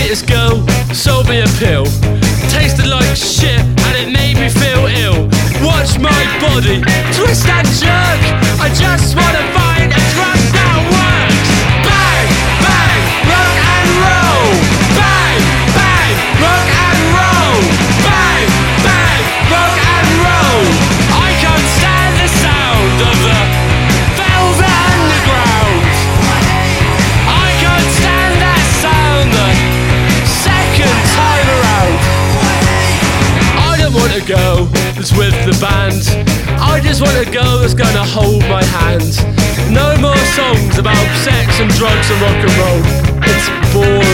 latest girl sold me a pill. Tasted like shit and it made me feel ill. Watch my body twist and jerk. I just wanna find a drug that works. Bang, bang, rock and roll. Bang, bang, rock and roll. Bang, bang, rock and roll. I can't stand the sound of the Velvet Underground. I can't stand that sound the second time around. I don't want a girl that's with the band. I just want a girl that's gonna hold my hand. No more songs about sex and drugs and rock and roll. It's boring.